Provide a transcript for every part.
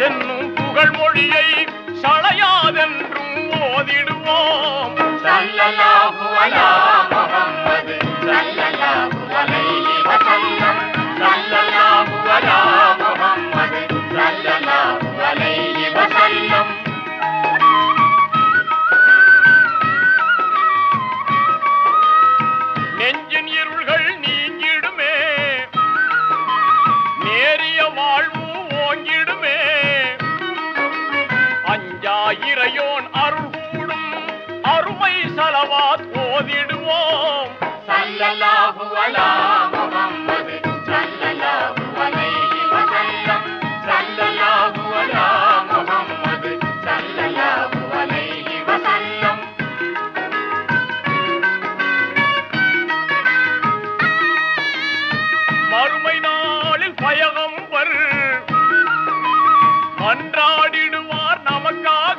என்னும் புகழ் மொழியை சளையாதென்றும் ஓதிடுவோம். ஸல்லல்லாஹு அலா முஹம்மது ஸல்லல்லாஹு அலைஹி வஸல்லம். ஸல்லல்லாஹு அலா முஹம்மது ஸல்லல்லாஹு அலைஹி வஸல்லம். நெஞ்சின் இருள்கள் நீங்கிடுமே, நேரிய வாழ்வு ஓங்கிடுமே, அஞ்சாயிரையோன் அருள் கூடும் அருமை ஸலவாத் ஓதிடுவோம். ஸல்லல்லாஹு அலா முஹம்மது ஸல்லல்லாஹு அலைஹி வஸல்லம். ஸல்லல்லாஹு அலா முஹம்மது ஸல்லல்லாஹு அலைஹி வஸல்லம். மறுமை நாளில் பயகம்பர் மன்றாடிடுவார் நமக்காக,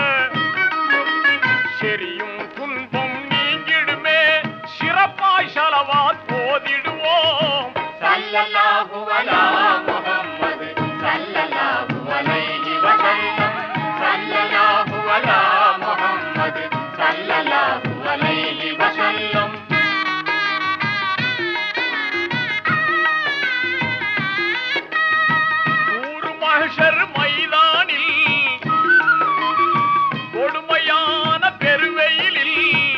செரியும் துன்பம் நீங்கிடுமே, சிறப்பாய் ஸலவாத் ஓதிடுவோம். ஸல்லல்லாஹு அலா முஹம்மது ஸல்லல்லாஹு அலைஹி வஸல்லம். ஸல்லல்லாஹு அலா முஹம்மது ஸல்லல்லாஹு அலைஹி வஸல்லம். ஊரு மஹ்ஷர் மைதானில் கொடுமையான பெருவெயிலில்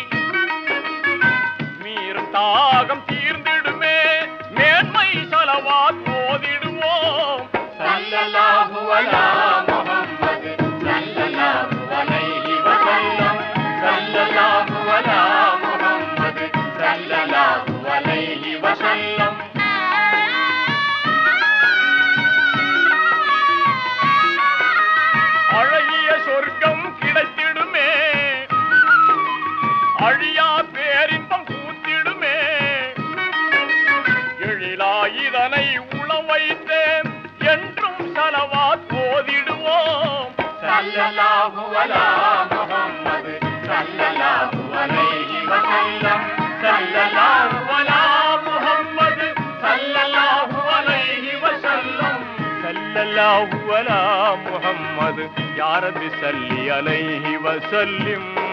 மீறும் தாகம் தீர்ந்திடுமே, மேன்மை ஸலவாத் ஓதிடுவோம். ஸல்லல்லாஹு அலா முஹம்மது ஸல்லல்லாஹு அலைஹி வஸல்லம். ஸல்லல்லாஹு அலா முஹம்மது ஸல்லல்லாஹு அலைஹி வஸல்லம். அழகிய சொர்க்கம் கிடைத்திடுமே, அழியா பேரின்பம் கூத்திடுமே, எழிலா இதனை உளவைத்தேன் என்றும் ஸலவாத் ஓதிடுவோம். ஸல்லல்லாஹு அலா முஹம்மது ஸல்லல்லாஹு அலைஹி வஸல்லம். ஸல்லல்லாஹு அலா முஹம்மது ஸல்லல்லாஹு அலைஹி வஸல்லம். ஸல்லல்லாஹு அலா முஹம்மது யா ரப்பி ஸல்லி அலைஹி வஸல்லிம்.